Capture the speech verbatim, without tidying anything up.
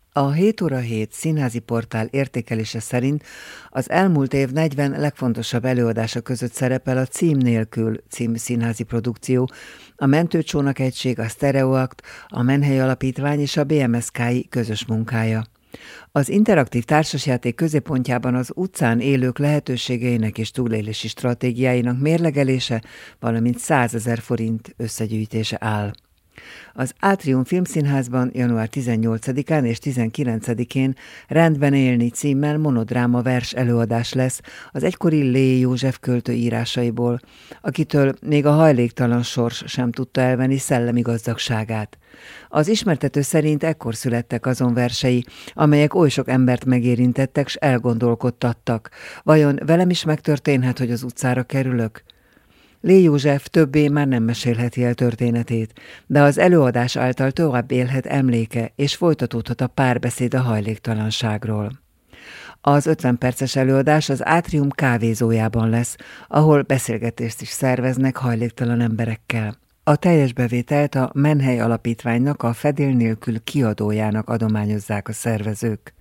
A hét óra hét színházi portál értékelése szerint az elmúlt év negyven legfontosabb előadása között szerepel a Cím nélkül című színházi produkció, a Mentőcsónak egység, a Sztereoakt, a Menhely Alapítvány és a bé em es ká i közös munkája. Az interaktív társasjáték középpontjában az utcán élők lehetőségeinek és túlélési stratégiáinak mérlegelése, valamint százezer forint összegyűjtése áll. Az Átrium Filmszínházban január tizennyolcadikán és tizenkilencedikén Rendben élni címmel monodráma vers előadás lesz az egykori Lé József költő írásaiból, akitől még a hajléktalan sors sem tudta elvenni szellemi gazdagságát. Az ismertető szerint ekkor születtek azon versei, amelyek oly sok embert megérintettek, s elgondolkodtattak. Vajon velem is megtörténhet, hogy az utcára kerülök? Lé József többé már nem mesélheti el történetét, de az előadás által tovább élhet emléke, és folytatódhat a párbeszéd a hajléktalanságról. Az ötven perces előadás az Átrium kávézójában lesz, ahol beszélgetést is szerveznek hajléktalan emberekkel. A teljes bevételt a Menhely Alapítványnak, a Fedél nélkül kiadójának adományozzák a szervezők.